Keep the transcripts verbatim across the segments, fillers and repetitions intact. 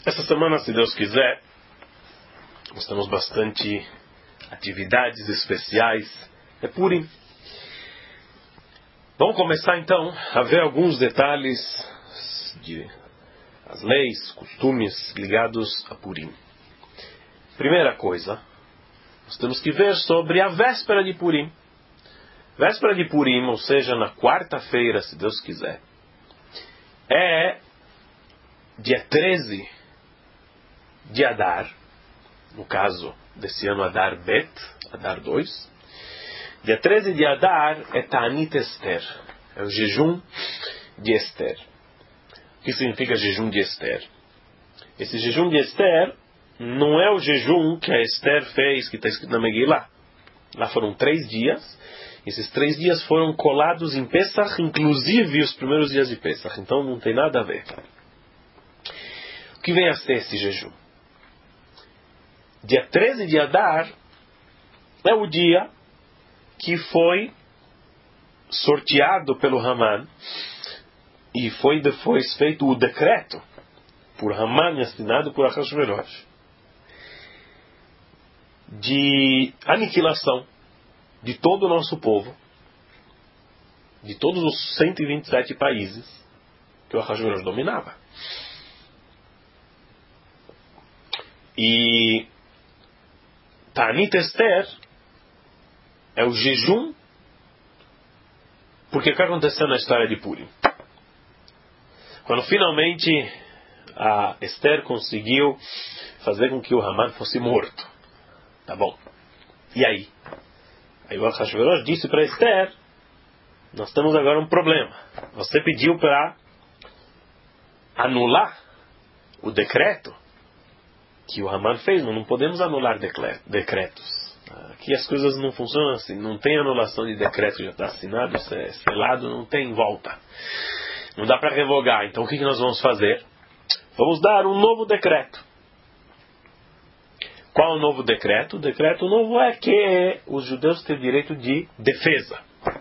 Essa semana, se Deus quiser, nós temos bastante atividades especiais. É Purim. Vamos começar então a ver alguns detalhes de as leis, costumes ligados a Purim. Primeira coisa, nós temos que ver sobre a véspera de Purim. Véspera de Purim, ou seja, na quarta-feira, se Deus quiser, é dia treze de Adar, no caso desse ano Adar Bet, Adar dois. Dia treze de Adar é Ta'anit Esther, é o jejum de Esther. O que significa jejum de Esther? Esse jejum de Esther não é o jejum que a Esther fez, que está escrito na Megillah. Lá foram três dias. Esses três dias foram colados em Pesach, inclusive os primeiros dias de Pesach. Então não tem nada a ver. O que vem a ser esse jejum? Dia treze de Adar é o dia que foi sorteado pelo Haman e foi depois feito o decreto por Haman e assinado por Ahasverosh de aniquilação de todo o nosso povo, de todos os cento e vinte e sete países que o Ahasverosh dominava. E Ta'anit Esther é o jejum, porque o que aconteceu na história de Purim? Quando finalmente a Esther conseguiu fazer com que o Haman fosse morto. Tá bom. E aí? Aí o Ahasverosh disse para Esther: nós temos agora um problema. Você pediu para anular o decreto que o Haman fez, mas não podemos anular decretos. Aqui as coisas não funcionam assim. Não tem anulação de decreto, já está assinado, selado, não tem volta. Não dá para revogar. Então o que nós vamos fazer? Vamos dar um novo decreto. Qual é o novo decreto? O decreto novo é que os judeus têm direito de defesa.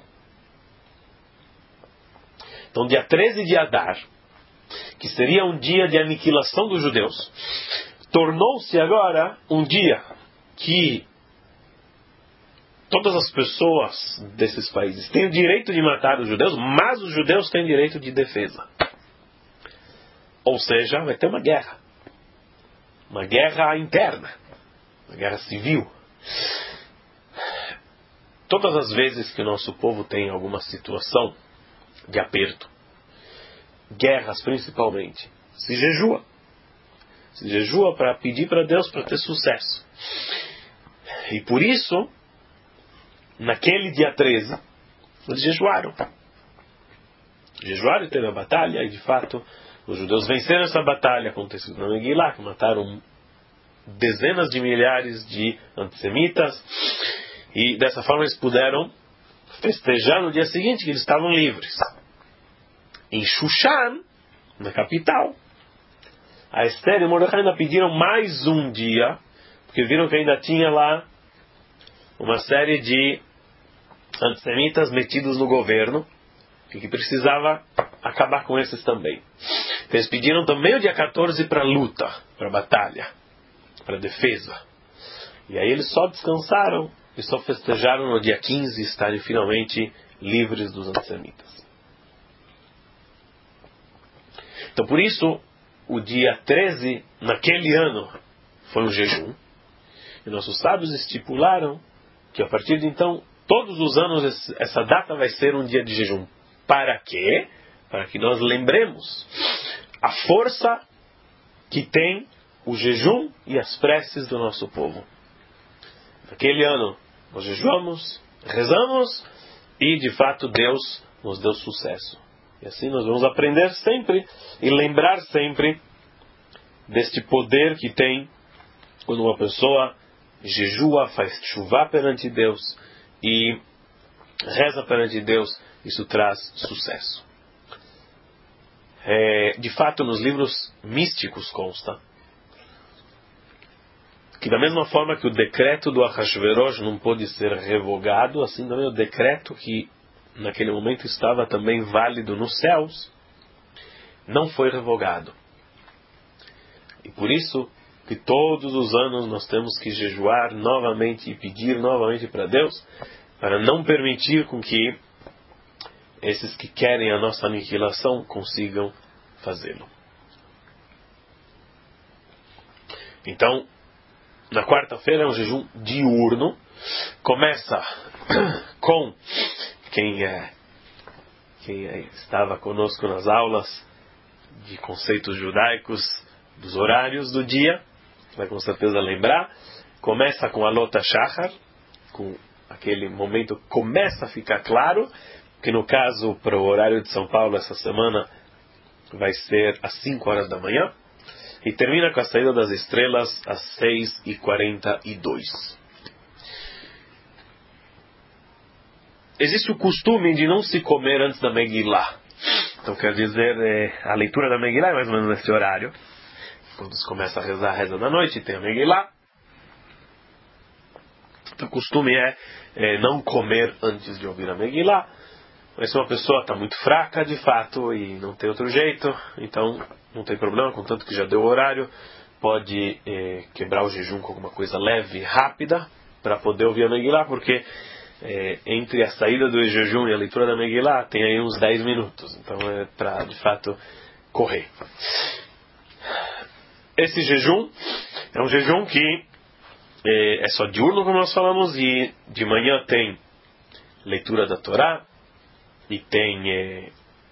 Então dia treze de Adar, que seria um dia de aniquilação dos judeus, tornou-se agora um dia que todas as pessoas desses países têm o direito de matar os judeus, mas os judeus têm direito de defesa. Ou seja, vai ter uma guerra. Uma guerra interna. Uma guerra civil. Todas as vezes que o nosso povo tem alguma situação de aperto, guerras principalmente, se jejua. Se jejua para pedir para Deus para ter sucesso. E por isso, naquele dia treze, eles jejuaram. Jejuaram e teve a batalha, e de fato, os judeus venceram essa batalha, aconteceu na Megillah, que mataram dezenas de milhares de antissemitas, e dessa forma eles puderam festejar no dia seguinte que eles estavam livres. Em Shushan, na capital, a Esther e Mordecai ainda pediram mais um dia, porque viram que ainda tinha lá uma série de antissemitas metidos no governo, e que precisava acabar com esses também. Eles pediram também o dia quatorze para luta, para batalha, para defesa. E aí eles só descansaram e só festejaram no dia quinze estarem finalmente livres dos antissemitas. Então por isso, o dia treze, naquele ano, foi um jejum. E nossos sábios estipularam que a partir de então, todos os anos, essa data vai ser um dia de jejum. Para quê? Para que nós lembremos a força que tem o jejum e as preces do nosso povo. Naquele ano, nós jejuamos, rezamos e, de fato, Deus nos deu sucesso. E assim nós vamos aprender sempre e lembrar sempre deste poder que tem quando uma pessoa jejua, faz chuvá perante Deus e reza perante Deus. Isso traz sucesso. É, de fato, nos livros místicos consta que da mesma forma que o decreto do Ahasverosh não pôde ser revogado, assim também o decreto que naquele momento estava também válido nos céus, não foi revogado. E por isso que todos os anos nós temos que jejuar novamente e pedir novamente para Deus, para não permitir com que esses que querem a nossa aniquilação consigam fazê-lo. Então, na quarta-feira é um jejum diurno. Começa com quem, é, quem é, estava conosco nas aulas de conceitos judaicos dos horários do dia, vai com certeza lembrar. Começa com a Lota Shachar, com aquele momento que começa a ficar claro, que no caso para o horário de São Paulo essa semana vai ser às cinco horas da manhã, e termina com a saída das estrelas às seis e quarenta e dois. Existe o costume de não se comer antes da Megillah. Então quer dizer, é, a leitura da Megillah é mais ou menos nesse horário, quando se começa a rezar a reza da noite, tem a Megillah. Então o costume é, é não comer antes de ouvir a Megillah. Mas se uma pessoa está muito fraca, de fato, e não tem outro jeito, então não tem problema, contanto que já deu o horário, pode eh, quebrar o jejum com alguma coisa leve, rápida, para poder ouvir a Megillah, porque eh, entre a saída do jejum e a leitura da Megillah tem aí uns dez minutos, então é para, de fato, correr. Esse jejum é um jejum que eh, é só diurno, como nós falamos, e de manhã tem leitura da Torá, e tem eh,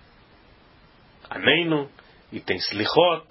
Aneinu, e tem Slichot.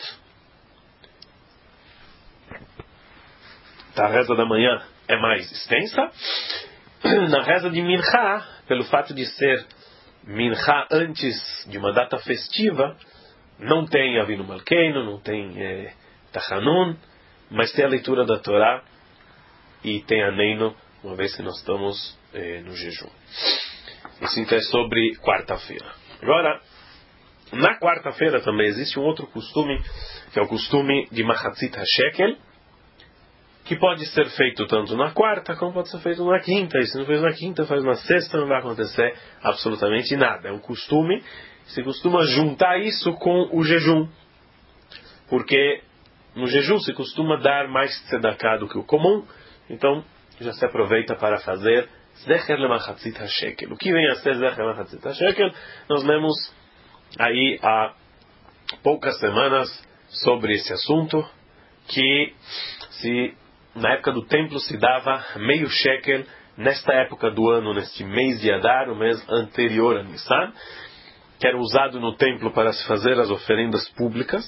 A reza da manhã é mais extensa. Na reza de Minchá, pelo fato de ser Minchá antes de uma data festiva, não tem Avinu Malkeinu, não tem eh, Tachanun, mas tem a leitura da Torá e tem Aneinu, uma vez que nós estamos eh, no jejum. Isso então é sobre quarta-feira. Agora, na quarta-feira também existe um outro costume, que é o costume de Machatzit HaShekel, que pode ser feito tanto na quarta, como pode ser feito na quinta. E se não fez na quinta, faz na sexta, não vai acontecer absolutamente nada. É um costume, se costuma juntar isso com o jejum. Porque no jejum se costuma dar mais tzedakah do que o comum, então já se aproveita para fazer Zecher leMachatzit HaShekel. O que vem a ser Zecher leMachatzit HaShekel? Nós lemos aí há poucas semanas sobre esse assunto, que se na época do templo se dava meio shekel, nesta época do ano, neste mês de Adar, o mês anterior a Nissan, que era usado no templo para se fazer as oferendas públicas.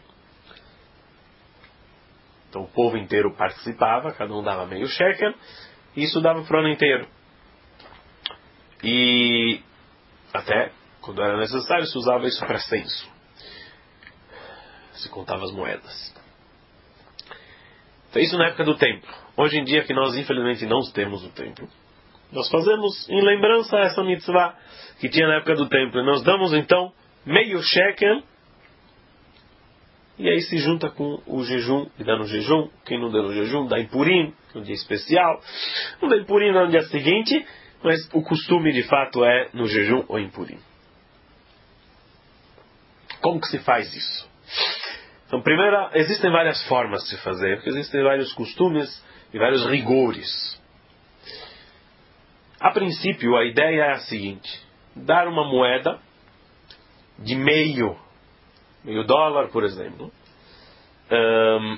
Então o povo inteiro participava, cada um dava meio shekel, e isso dava para o ano inteiro. E até quando era necessário se usava isso para censo, se contava as moedas. Então isso na época do templo. Hoje em dia, que nós infelizmente não temos o templo, nós fazemos em lembrança essa mitzvah que tinha na época do templo. E nós damos então meio shekel, e aí se junta com o jejum, e dá no jejum. Quem não deu no jejum, dá em Purim, um dia especial. Não dá em Purim no dia seguinte, mas o costume de fato é no jejum ou em Purim. Como que se faz isso? Então, primeiro, existem várias formas de se fazer, porque existem vários costumes e vários rigores. A princípio, a ideia é a seguinte: dar uma moeda de meio, meio dólar, por exemplo. Um,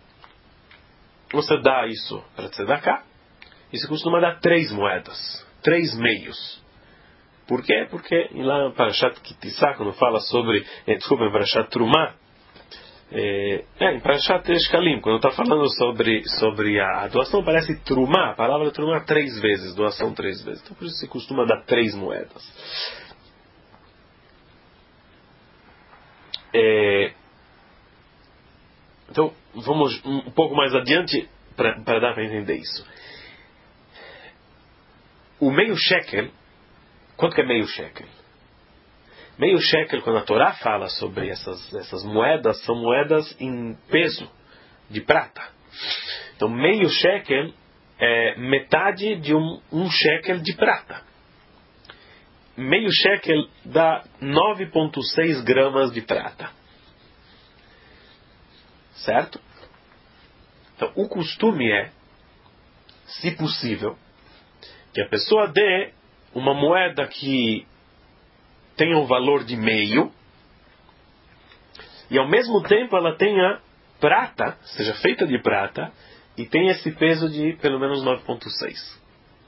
você dá isso para tzedakah, e se costuma dar três moedas, três meios. Por quê? Porque lá em Parashat Kitissá, quando fala sobre, eh, desculpa, em Parashat Trumá, é, é, em Parashat Shkalim, quando está falando sobre, sobre a, a doação, parece Trumá, a palavra Trumá três vezes, doação três vezes. Então por isso se costuma dar três moedas. É, então vamos um pouco mais adiante para dar para entender isso. O meio shekel, quanto que é meio shekel? Meio shekel, quando a Torá fala sobre essas, essas moedas, são moedas em peso de prata. Então meio shekel é metade de um, um shekel de prata. Meio shekel dá nove vírgula seis gramas de prata. certo? Então, o costume é, se possível, que a pessoa dê uma moeda que tenha o valor de meio e ao mesmo tempo ela tenha prata, seja feita de prata, e tenha esse peso de pelo menos nove vírgula seis.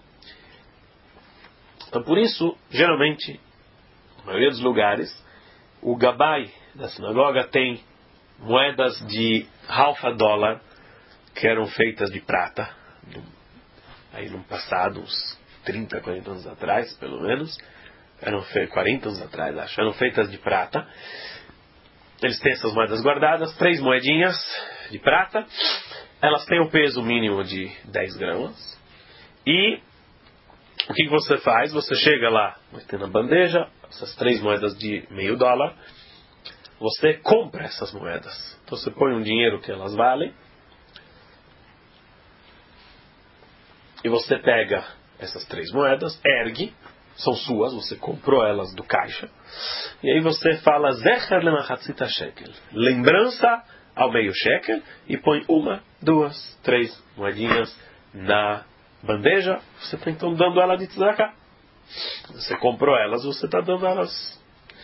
Então, por isso, geralmente, na maioria dos lugares, o gabai da sinagoga tem moedas de halfa dólar que eram feitas de prata. Aí no passado, uns trinta, quarenta anos atrás, pelo menos, eram feitas, quarenta anos atrás, acho, eram feitas de prata. Eles têm essas moedas guardadas, três moedinhas de prata. Elas têm o peso mínimo de dez gramas. E o que você faz? Você chega lá, vai ter na bandeja, essas três moedas de meio dólar. Você compra essas moedas. Então você põe um dinheiro que elas valem. E você pega essas três moedas, ergue, são suas, você comprou elas do caixa. E aí você fala, Zecher lemachatzita shekel, lembrança ao meio shekel, e põe uma, duas, três moedinhas na bandeja. Você está então dando ela de tzedakah. Você comprou elas, você está dando elas.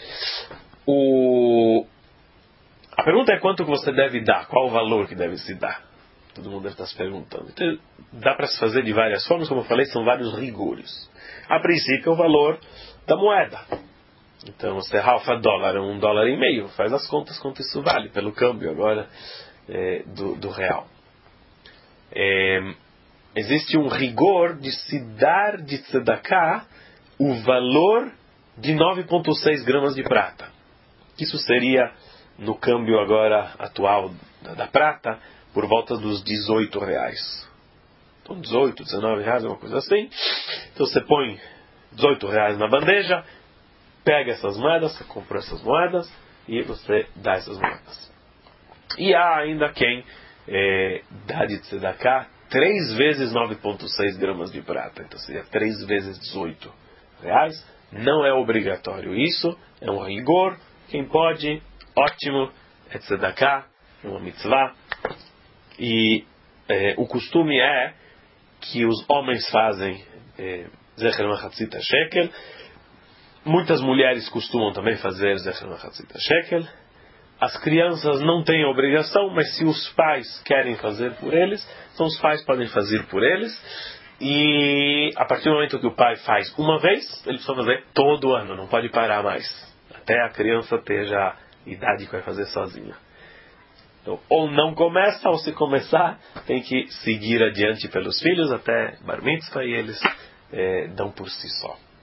O... A pergunta é quanto que você deve dar, qual o valor que deve se dar. Todo mundo deve estar se perguntando. Então, dá para se fazer de várias formas, como eu falei, são vários rigores. A princípio, é o valor da moeda. Então, se é halfa dólar, um dólar e meio, faz as contas quanto isso vale, pelo câmbio agora é, do, do real. É, existe um rigor de se dar de tzedakah o valor de nove vírgula seis gramas de prata. Isso seria, no câmbio agora atual da, da prata, por volta dos dezoito reais. Então dezoito, dezenove reais, uma coisa assim. Então você põe dezoito reais na bandeja, pega essas moedas, você comprou essas moedas e você dá essas moedas. E há ainda quem é, dá de tzedakah três vezes nove vírgula seis gramas de prata. Então seria três vezes dezoito reais. Não é obrigatório isso, é um rigor. Quem pode, ótimo, é tzedakah, é uma mitzvah. E é, o costume é que os homens fazem Zecher Machatzita Shekel. Muitas mulheres costumam também fazer Zecher Machatzita Shekel. As crianças não têm a obrigação, mas se os pais querem fazer por eles, então os pais podem fazer por eles. E a partir do momento que o pai faz uma vez, ele precisa fazer todo ano, não pode parar mais. Até a criança ter já a idade que vai fazer sozinha. Então, ou não começa, ou se começar, tem que seguir adiante pelos filhos até Bar Mitzvah e eles é, dão por si só.